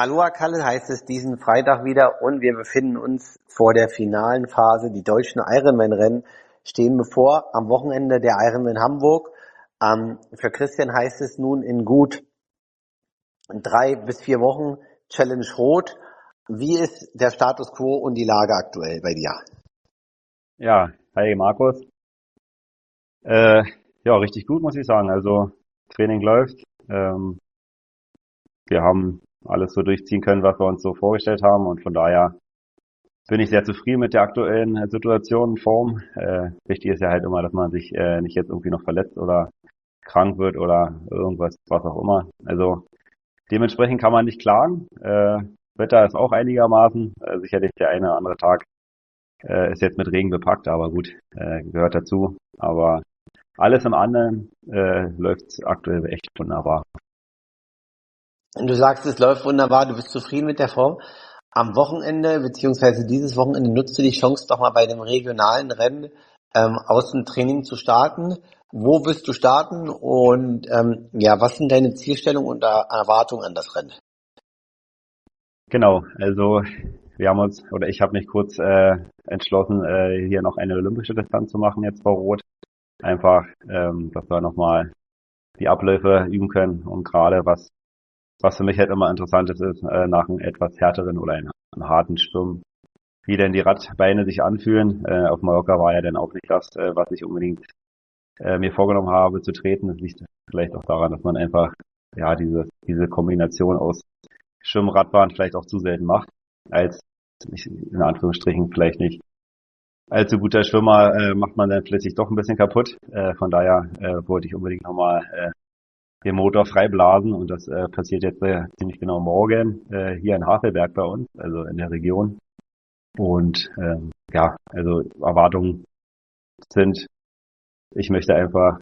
Aloha Kalle heißt es diesen Freitag wieder und wir befinden uns vor der finalen Phase. Die deutschen Ironman-Rennen stehen bevor. Am Wochenende der Ironman Hamburg. Für Christian heißt es nun in gut 3 bis 4 Wochen Challenge Rot. Wie ist der Status quo und die Lage aktuell bei dir? Ja, hi Markus. Ja, richtig gut, muss ich sagen. Also Training läuft. Wir haben alles so durchziehen können, was wir uns so vorgestellt haben, und von daher bin ich sehr zufrieden mit der aktuellen Situation und Form. Wichtig ist ja halt immer, dass man sich nicht jetzt irgendwie noch verletzt oder krank wird oder irgendwas, was auch immer. Also dementsprechend kann man nicht klagen. Wetter ist auch einigermaßen. Sicherlich der eine oder andere Tag ist jetzt mit Regen bepackt, aber gut, gehört dazu. Aber alles im anderen läuft aktuell echt wunderbar. Du sagst, es läuft wunderbar, du bist zufrieden mit der Form. Am Wochenende, beziehungsweise dieses Wochenende, nutzt du die Chance, doch mal bei dem regionalen Rennen aus dem Training zu starten. Wo wirst du starten und was sind deine Zielstellungen und Erwartungen an das Rennen? Genau, also wir haben uns, oder ich habe mich kurz entschlossen, hier noch eine olympische Distanz zu machen jetzt vor Rot. Einfach, dass wir nochmal die Abläufe üben können, und gerade was für mich halt immer interessant ist, nach einem etwas härteren oder einem harten Schwimmen, wie denn die Radbeine sich anfühlen. Auf Mallorca war ja dann auch nicht das, was ich unbedingt mir vorgenommen habe zu treten. Das liegt vielleicht auch daran, dass man einfach ja diese Kombination aus Schwimmen, Radbahn vielleicht auch zu selten macht, als in Anführungsstrichen vielleicht nicht allzu guter Schwimmer macht man dann plötzlich doch ein bisschen kaputt. Von daher wollte ich unbedingt nochmal den Motor frei blasen, und das passiert jetzt ziemlich genau morgen hier in Havelberg bei uns, also in der Region. Und also Erwartungen sind, ich möchte einfach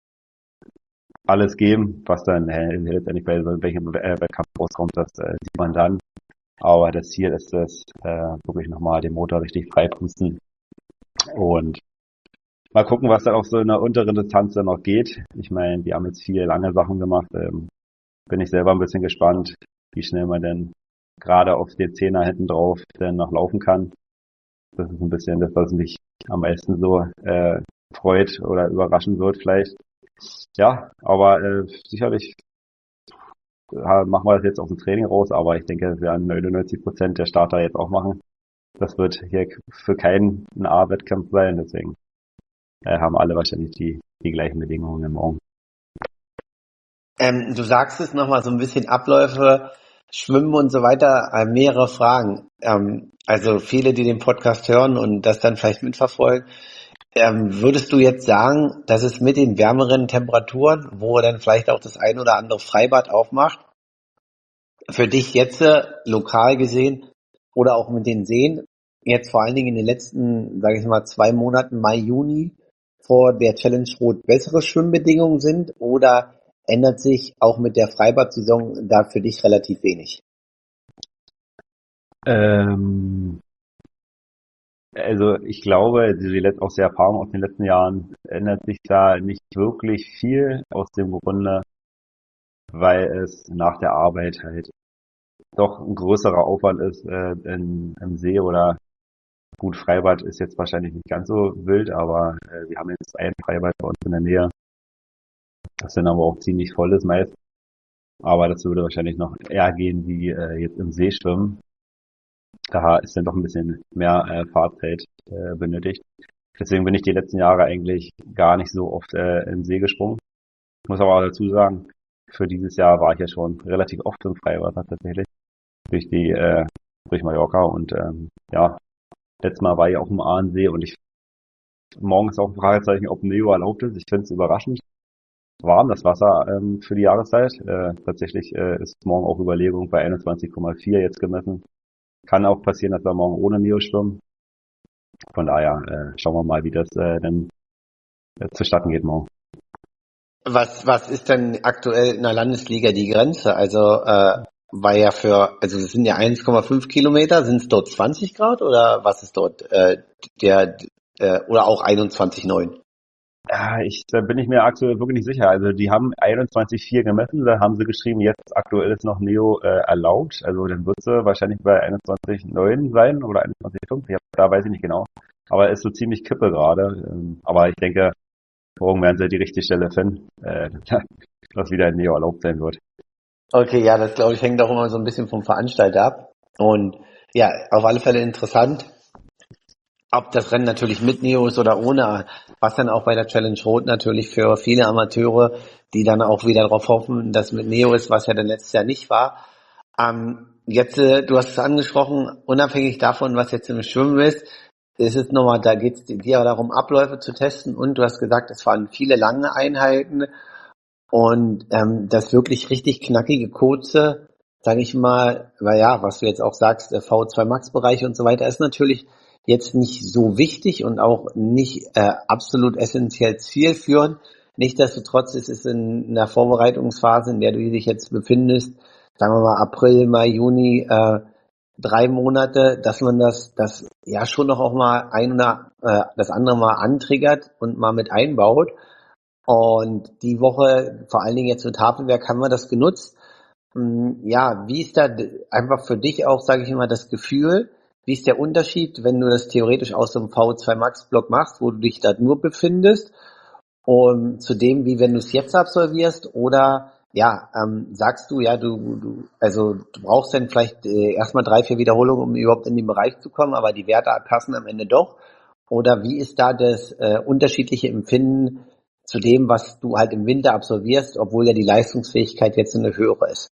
alles geben, was dann letztendlich bei so welchem Wettkampf rauskommt, das sieht man dann. Aber das Ziel ist es, wirklich nochmal den Motor richtig frei pusten und mal gucken, was dann auf so einer unteren Distanz dann noch geht. Ich meine, wir haben jetzt viele lange Sachen gemacht. Bin ich selber ein bisschen gespannt, wie schnell man denn gerade auf den Zehner hinten drauf dann noch laufen kann. Das ist ein bisschen das, was mich am meisten so freut oder überraschen wird vielleicht. Ja, aber sicherlich machen wir das jetzt aus dem Training raus, aber ich denke, das werden 99% der Starter jetzt auch machen. Das wird hier für keinen ein A-Wettkampf sein, deswegen haben alle wahrscheinlich die gleichen Bedingungen morgen. Du sagst es nochmal so ein bisschen Abläufe, Schwimmen und so weiter, mehrere Fragen. Also viele, die den Podcast hören und das dann vielleicht mitverfolgen, würdest du jetzt sagen, dass es mit den wärmeren Temperaturen, wo dann vielleicht auch das ein oder andere Freibad aufmacht, für dich jetzt lokal gesehen oder auch mit den Seen, jetzt vor allen Dingen in den letzten, sage ich mal, 2 Monaten, Mai, Juni, vor der Challenge Rot bessere Schwimmbedingungen sind, oder ändert sich auch mit der Freibad-Saison da für dich relativ wenig? Also ich glaube, aus der Erfahrung aus den letzten Jahren ändert sich da nicht wirklich viel, aus dem Grunde, weil es nach der Arbeit halt doch ein größerer Aufwand ist im See, oder gut, Freibad ist jetzt wahrscheinlich nicht ganz so wild, aber wir haben jetzt ein Freibad bei uns in der Nähe, das dann aber auch ziemlich voll ist meist. Aber das würde wahrscheinlich noch eher gehen wie jetzt im See schwimmen. Da ist dann doch ein bisschen mehr Fahrzeit benötigt. Deswegen bin ich die letzten Jahre eigentlich gar nicht so oft im See gesprungen. Ich muss aber auch dazu sagen, für dieses Jahr war ich ja schon relativ oft im Freibad tatsächlich. Durch Mallorca, und letztes Mal war ich auch im Ahrensee, und morgen ist auch ein Fragezeichen, ob Neo erlaubt ist. Ich finde es überraschend warm, das Wasser für die Jahreszeit. Tatsächlich ist morgen auch Überlegung bei 21,4 jetzt gemessen. Kann auch passieren, dass wir morgen ohne Neo schwimmen. Von daher schauen wir mal, wie das denn zustatten geht morgen. Was ist denn aktuell in der Landesliga die Grenze? Also es sind ja 1,5 Kilometer, sind es dort 20 Grad oder was ist dort oder auch 21,9? Da bin ich mir aktuell wirklich nicht sicher. Also die haben 21,4 gemessen, da haben sie geschrieben, jetzt aktuell ist noch Neo erlaubt. Also dann wird sie wahrscheinlich bei 21,9 sein oder 21,5. Da weiß ich nicht genau. Aber ist so ziemlich kippe gerade. Aber ich denke, morgen werden sie die richtige Stelle finden, dass wieder ein Neo erlaubt sein wird. Okay, ja, das glaube ich hängt auch immer so ein bisschen vom Veranstalter ab. Und ja, auf alle Fälle interessant, ob das Rennen natürlich mit Neo ist oder ohne, was dann auch bei der Challenge Rot natürlich für viele Amateure, die dann auch wieder darauf hoffen, dass mit Neo ist, was ja dann letztes Jahr nicht war. Jetzt, du hast es angesprochen, unabhängig davon, was jetzt im Schwimmen ist es nochmal, da geht es dir darum, Abläufe zu testen und du hast gesagt, es waren viele lange Einheiten und das wirklich richtig knackige, kurze, sage ich mal, weil ja, was du jetzt auch sagst, der V2 Max-Bereich und so weiter, ist natürlich jetzt nicht so wichtig und auch nicht absolut essentiell zielführend. Nichtsdestotrotz ist es in der Vorbereitungsphase, in der du dich jetzt befindest, sagen wir mal April, Mai, Juni, 3 Monate, dass man das ja schon noch auch mal ein oder das andere mal antriggert und mal mit einbaut. Und die Woche, vor allen Dingen jetzt mit Tafelberg, haben wir das genutzt. Ja, wie ist da einfach für dich auch, sage ich immer, das Gefühl? Wie ist der Unterschied, wenn du das theoretisch aus so einem V2 Max Block machst, wo du dich da nur befindest, und zu dem, wie wenn du es jetzt absolvierst? Oder ja, sagst du, ja, also du brauchst dann vielleicht erstmal 3, 4 Wiederholungen, um überhaupt in den Bereich zu kommen, aber die Werte passen am Ende doch. Oder wie ist da das unterschiedliche Empfinden zu dem, was du halt im Winter absolvierst, obwohl ja die Leistungsfähigkeit jetzt eine höhere ist?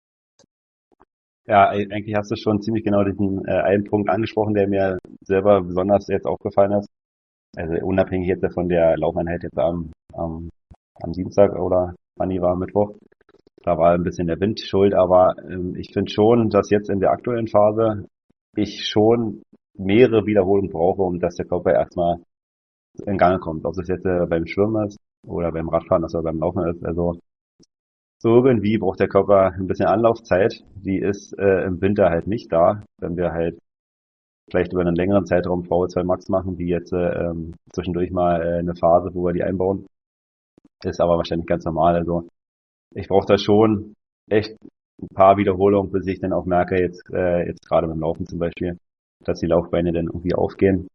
Ja, eigentlich hast du schon ziemlich genau diesen einen Punkt angesprochen, der mir selber besonders jetzt aufgefallen ist. Also unabhängig jetzt von der Laufeinheit jetzt am Dienstag oder wann die war, Mittwoch. Da war ein bisschen der Wind schuld, aber ich finde schon, dass jetzt in der aktuellen Phase ich schon mehrere Wiederholungen brauche, um dass der Körper erstmal in Gang kommt. Ob es jetzt beim Schwimmen ist oder beim Radfahren ist oder beim Laufen ist. Also so irgendwie braucht der Körper ein bisschen Anlaufzeit. Die ist im Winter halt nicht da, wenn wir halt vielleicht über einen längeren Zeitraum VO2 Max machen, wie jetzt zwischendurch mal eine Phase, wo wir die einbauen. Ist aber wahrscheinlich ganz normal. Also ich brauche da schon echt ein paar Wiederholungen, bis ich dann auch merke, jetzt gerade beim Laufen zum Beispiel, dass die Laufbeine dann irgendwie aufgehen.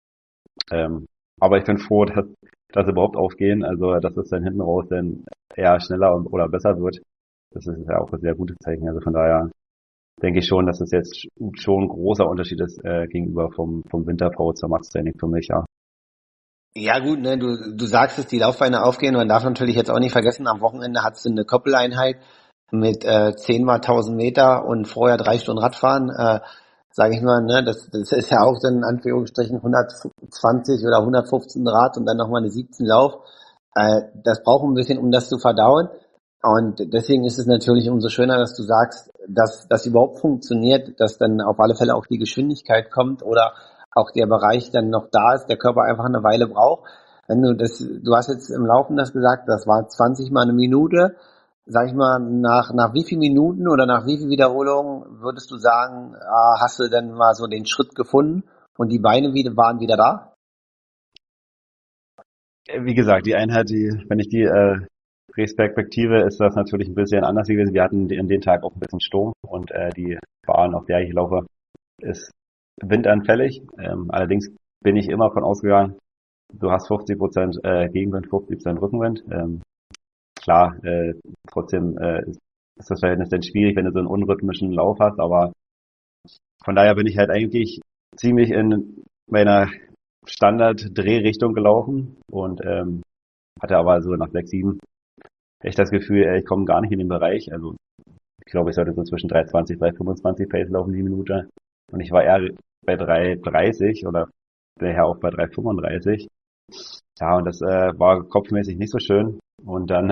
Aber ich bin froh, dass sie überhaupt aufgehen, also dass es dann hinten raus dann eher schneller oder besser wird. Das ist ja auch ein sehr gutes Zeichen. Also von daher denke ich schon, dass es jetzt schon ein großer Unterschied ist gegenüber vom Winter-Pro zur Max-Training für mich, ja. Ja gut, ne, du sagst es, die Laufbeine aufgehen. Man darf natürlich jetzt auch nicht vergessen, am Wochenende hattest du eine Koppeleinheit mit 10 mal 1000 Meter und vorher 3 Stunden Radfahren. Sage ich mal, ne, das ist ja auch dann in Anführungsstrichen 120 oder 115 Rad und dann nochmal eine 17 Lauf. Das braucht ein bisschen, um das zu verdauen. Und deswegen ist es natürlich umso schöner, dass du sagst, dass das überhaupt funktioniert, dass dann auf alle Fälle auch die Geschwindigkeit kommt oder auch der Bereich dann noch da ist, der Körper einfach eine Weile braucht. Wenn du hast jetzt im Laufen das gesagt, das war 20 mal eine Minute. Sag ich mal, nach wie vielen Minuten oder nach wie viel Wiederholungen würdest du sagen, hast du denn mal so den Schritt gefunden und die Beine waren wieder da? Wie gesagt, die Einheit, wenn ich die Respektive, ist das natürlich ein bisschen anders gewesen. Wir hatten in den Tag auch ein bisschen Sturm und die Bahn, auf der ich laufe, ist windanfällig. Allerdings bin ich immer von ausgegangen, du hast 50% Gegenwind, 50% Rückenwind. Klar, trotzdem ist das Verhältnis dann schwierig, wenn du so einen unrhythmischen Lauf hast, aber von daher bin ich halt eigentlich ziemlich in meiner Standard-Drehrichtung gelaufen und hatte aber so nach 6, 7 echt das Gefühl, ich komme gar nicht in den Bereich. Also ich glaube, ich sollte so zwischen 3,20, 3,25 Pace laufen die Minute. Und ich war eher bei 3,30 oder daher auch bei 3,35. Ja, und das war kopfmäßig nicht so schön. Und dann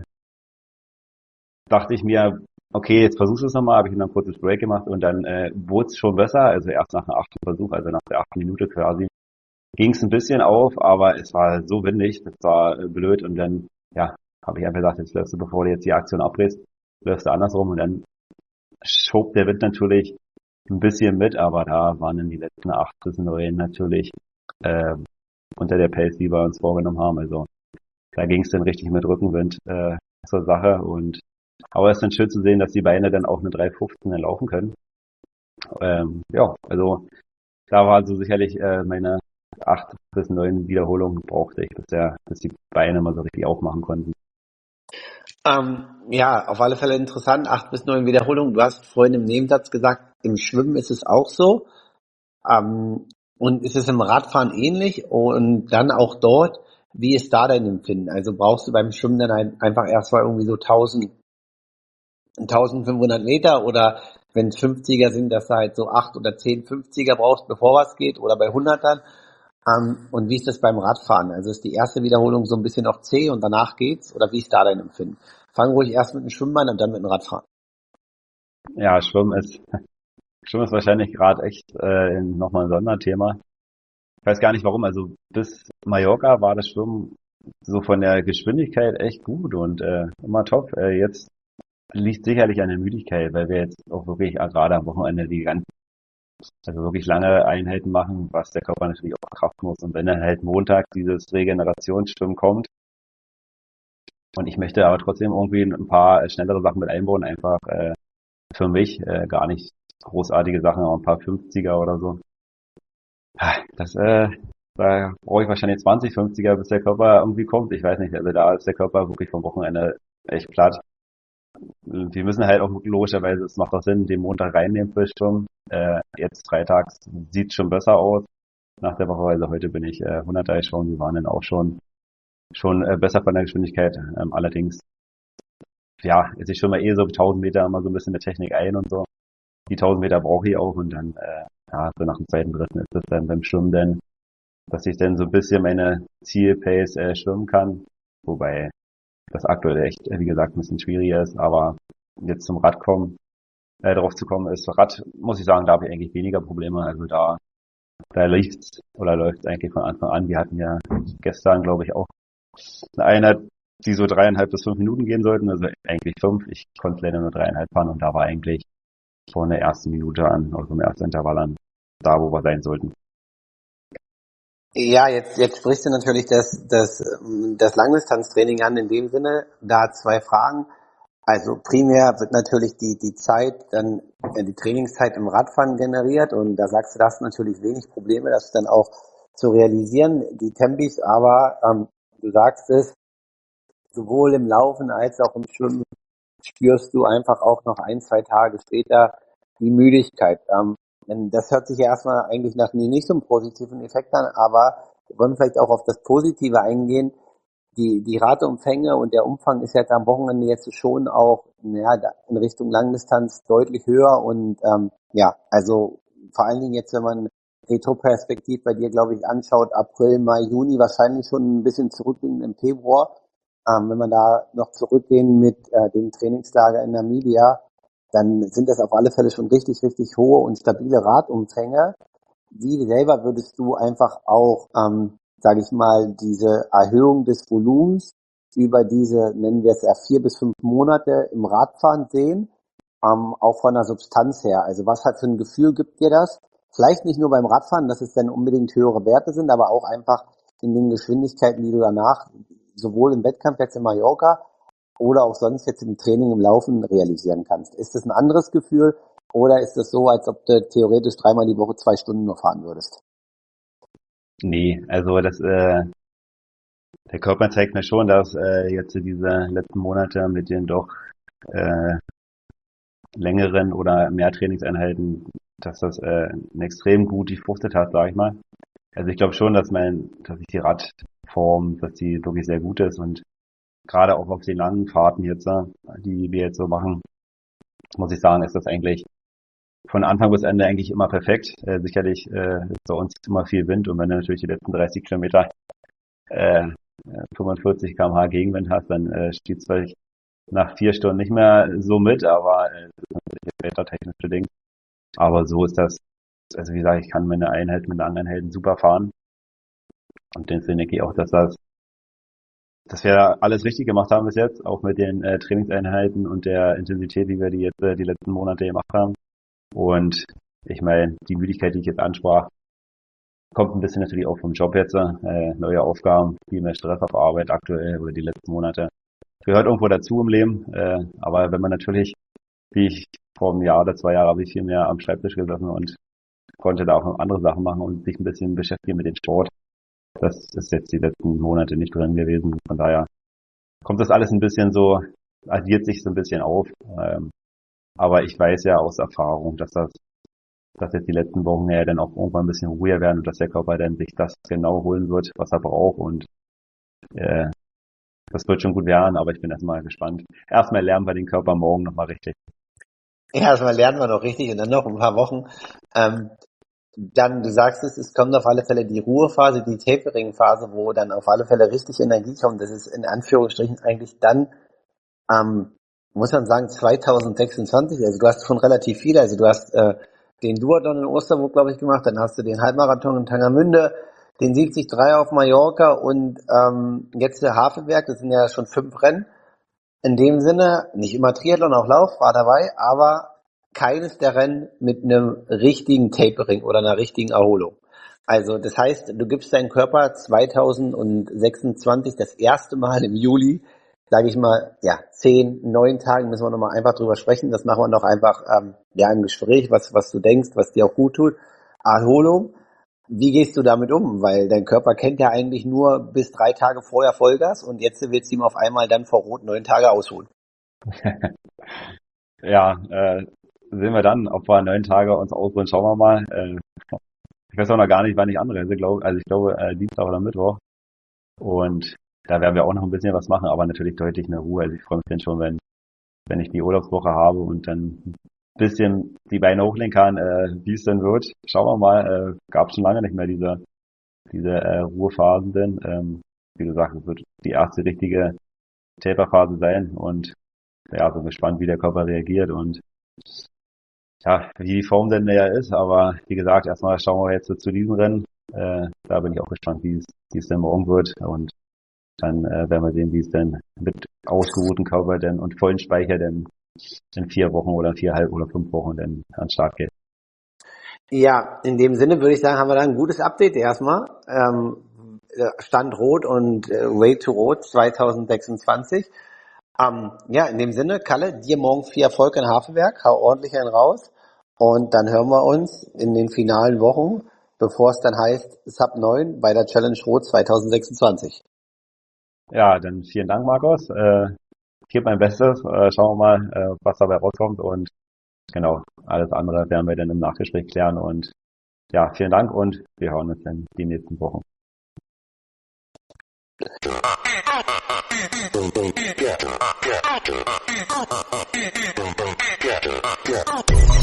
dachte ich mir, okay, jetzt versuchst du es nochmal, habe ich dann ein kurzes Break gemacht und dann wurde es schon besser. Also erst nach dem 8. Versuch, also nach der 8. Minute quasi, ging es ein bisschen auf, aber es war so windig, das war blöd und dann, ja, habe ich einfach gesagt, jetzt läufst du, bevor du jetzt die Aktion abbrichst, läufst du andersrum und dann schob der Wind natürlich ein bisschen mit, aber da waren dann die letzten 8 bis 9 natürlich äh, unter der Pace, die wir uns vorgenommen haben. Also da ging es dann richtig mit Rückenwind zur Sache. Aber es ist dann schön zu sehen, dass die Beine dann auch eine 3,15 dann laufen können. Ja, also da war also sicherlich meine 8 bis 9 Wiederholungen brauchte ich bisher, bis die Beine mal so richtig aufmachen konnten. Ja, auf alle Fälle interessant. 8 bis 9 Wiederholungen. Du hast vorhin im Nebensatz gesagt, im Schwimmen ist es auch so. Und ist es im Radfahren ähnlich? Und dann auch dort, wie ist da dein Empfinden? Also brauchst du beim Schwimmen dann einfach erstmal irgendwie so 1500 Meter oder wenn es 50er sind, dass du halt so 8 oder 10 50er brauchst, bevor was geht oder bei 100ern. Und wie ist das beim Radfahren? Also ist die erste Wiederholung so ein bisschen noch zäh und danach geht's? Oder wie ist da dein Empfinden? Fang ruhig erst mit dem Schwimmband und dann mit dem Radfahren. Ja, Schwimmen ist wahrscheinlich gerade echt nochmal ein Sonderthema. Ich weiß gar nicht warum. Also bis Mallorca war das Schwimmen so von der Geschwindigkeit echt gut und immer top. Jetzt liegt sicherlich an der Müdigkeit, weil wir jetzt auch wirklich gerade am Wochenende also wirklich lange Einheiten machen, was der Körper natürlich auch Kraft muss. Und wenn dann halt Montag dieses Regenerationsschwimmen kommt und ich möchte aber trotzdem irgendwie ein paar schnellere Sachen mit einbauen, einfach für mich gar nicht großartige Sachen, aber ein paar 50er oder so. Da brauche ich wahrscheinlich 20, 50er, bis der Körper irgendwie kommt. Ich weiß nicht, also da ist der Körper wirklich vom Wochenende echt platt. Wir müssen halt auch logischerweise, es macht auch Sinn, den Montag reinnehmen für Sturm. Jetzt freitags sieht schon besser aus nach der Woche, also heute bin ich 100er schon, wir waren dann auch schon besser von der Geschwindigkeit. Allerdings, ja, jetzt ich schon mal so 1000 Meter immer so ein bisschen der Technik ein und so. Die 1000 Meter brauche ich auch und dann, ja, so nach dem zweiten, dritten ist es dann beim Schwimmen dann, dass ich dann so ein bisschen meine Zielpace schwimmen kann. Wobei das aktuell echt, wie gesagt, ein bisschen schwieriger ist, aber jetzt zum Rad drauf zu kommen, ist Rad, muss ich sagen, da habe ich eigentlich weniger Probleme. Also da läuft's eigentlich von Anfang an. Wir hatten ja gestern, glaube ich, auch eine Einheit, die so 3,5 bis 5 Minuten gehen sollten, also eigentlich 5. Ich konnte leider nur 3,5 fahren und da war eigentlich von der ersten Minute an, also vom ersten Intervall an, da, wo wir sein sollten. Ja, jetzt sprichst du natürlich das Langdistanztraining an in dem Sinne. Da zwei Fragen. Also primär wird natürlich die Zeit, dann die Trainingszeit im Radfahren generiert und da sagst du, da hast du natürlich wenig Probleme, das dann auch zu realisieren, die Tempis, aber du sagst es, sowohl im Laufen als auch im Schwimmen spürst du einfach auch noch 1, 2 Tage später die Müdigkeit. Denn das hört sich ja erstmal eigentlich nach nicht so einem positiven Effekt an, aber wir wollen vielleicht auch auf das Positive eingehen. Die Rateumfänge und der Umfang ist jetzt am Wochenende jetzt schon auch in Richtung Langdistanz deutlich höher und ja, also vor allen Dingen jetzt, wenn man Retroperspektiv bei dir, glaube ich, anschaut, April, Mai, Juni, wahrscheinlich schon ein bisschen zurückliegend im Februar. Wenn man da noch zurückgehen mit dem Trainingslager in Namibia, dann sind das auf alle Fälle schon richtig, richtig hohe und stabile Radumfänge. Wie selber würdest du einfach auch, sage ich mal, diese Erhöhung des Volumens über diese, nennen wir es ja 4 bis 5 Monate im Radfahren sehen, auch von der Substanz her? Also was hat für ein Gefühl gibt dir das? Vielleicht nicht nur beim Radfahren, dass es dann unbedingt höhere Werte sind, aber auch einfach in den Geschwindigkeiten, die du danach sowohl im Wettkampf jetzt in Mallorca oder auch sonst jetzt im Training, im Laufen realisieren kannst. Ist das ein anderes Gefühl oder ist es so, als ob du theoretisch 3-mal die Woche 2 Stunden nur fahren würdest? Nee, also der Körper zeigt mir schon, dass jetzt diese letzten Monate mit den doch äh, längeren oder mehr Trainingseinheiten, dass das extrem gut gefruchtet hat, sage ich mal. Also ich glaube schon, dass ich die Radform, dass die wirklich sehr gut ist und gerade auch auf den langen Fahrten jetzt, die wir jetzt so machen, muss ich sagen, ist das eigentlich von Anfang bis Ende eigentlich immer perfekt. Sicherlich ist bei uns immer viel Wind und wenn du natürlich die letzten 30 Kilometer äh, 45 km/h Gegenwind hast, dann steht es vielleicht nach 4 Stunden nicht mehr so mit, aber das ist natürlich wettertechnisch bedingt. Aber so ist das, also wie gesagt, ich kann meine Einheiten mit langen Einheiten super fahren und deswegen denke ich auch, dass wir alles richtig gemacht haben bis jetzt, auch mit den Trainingseinheiten und der Intensität, wie wir die jetzt die letzten Monate gemacht haben. Und ich meine, die Müdigkeit, die ich jetzt ansprach, kommt ein bisschen natürlich auch vom Job jetzt, neue Aufgaben, viel mehr Stress auf Arbeit aktuell oder die letzten Monate. Gehört irgendwo dazu im Leben, aber wenn man natürlich, wie ich vor einem Jahr oder 2 Jahren habe ich viel mehr am Schreibtisch gesessen und konnte da auch noch andere Sachen machen und sich ein bisschen beschäftigen mit dem Sport. Das ist jetzt die letzten Monate nicht drin gewesen. Von daher kommt das alles ein bisschen so, addiert sich so ein bisschen auf. Aber ich weiß ja aus Erfahrung, dass jetzt die letzten Wochen ja dann auch irgendwann ein bisschen ruhiger werden und dass der Körper dann sich das genau holen wird, was er braucht. Und äh, das wird schon gut werden, aber ich bin erstmal gespannt. Erstmal lernen wir den Körper morgen nochmal richtig. Ja, erstmal lernen wir noch richtig und dann noch ein paar Wochen. Dann, du sagst es kommt auf alle Fälle die Ruhephase, die Tapering-Phase, wo dann auf alle Fälle richtig Energie kommt. Das ist in Anführungsstrichen eigentlich dann, muss man sagen, 2026. Also du hast schon relativ viele. Also du hast den Duathlon in Osterburg, glaube ich, gemacht. Dann hast du den Halbmarathon in Tangermünde, den 73 auf Mallorca und jetzt der Havelberg. Das sind ja schon 5 Rennen. In dem Sinne, nicht immer Triathlon, auch Lauf war dabei, aber keines der Rennen mit einem richtigen Tapering oder einer richtigen Erholung. Also das heißt, du gibst deinem Körper 2026 das erste Mal im Juli, sage ich mal, 10, 9 Tagen müssen wir nochmal einfach drüber sprechen. Das machen wir noch einfach im Gespräch, was du denkst, was dir auch gut tut. Erholung. Wie gehst du damit um? Weil dein Körper kennt ja eigentlich nur bis 3 Tage vorher Vollgas und jetzt willst du ihm auf einmal dann vor Rot 9 Tage ausholen. Ja, sehen wir dann, ob wir 9 Tage uns ausruhen, schauen wir mal. Ich weiß auch noch gar nicht, wann ich anreise, ich glaube Dienstag oder Mittwoch. Und da werden wir auch noch ein bisschen was machen, aber natürlich deutlich mehr Ruhe. Also ich freue mich dann schon, wenn ich die Urlaubswoche habe und dann ein bisschen die Beine hochlegen kann, wie es denn wird. Schauen wir mal, gab schon lange nicht mehr diese Ruhephasen denn. Wie gesagt, es wird die erste richtige Taperphase sein und ja, bin gespannt, wie der Körper reagiert und ja, wie die Form denn näher ist, aber wie gesagt, erstmal schauen wir jetzt zu diesem Rennen. Da bin ich auch gespannt, wie es denn morgen wird und dann werden wir sehen, wie es denn mit ausgeruhtem Körper denn und vollen Speicher denn in 4 Wochen oder 4,5 oder 5 Wochen dann an den Start geht. Ja, in dem Sinne würde ich sagen, haben wir da ein gutes Update erstmal. Stand Rot und Way to Rot 2026. In dem Sinne, Kalle, dir morgen viel Erfolg in Havelberg, hau ordentlich einen raus und dann hören wir uns in den finalen Wochen, bevor es dann heißt Sub 9 bei der Challenge Rot 2026. Ja, dann vielen Dank, Markus. Ich gebe mein Bestes. Schauen wir mal, was dabei rauskommt und genau, alles andere werden wir dann im Nachgespräch klären und ja, vielen Dank und wir hören uns dann die nächsten Wochen. Yeah.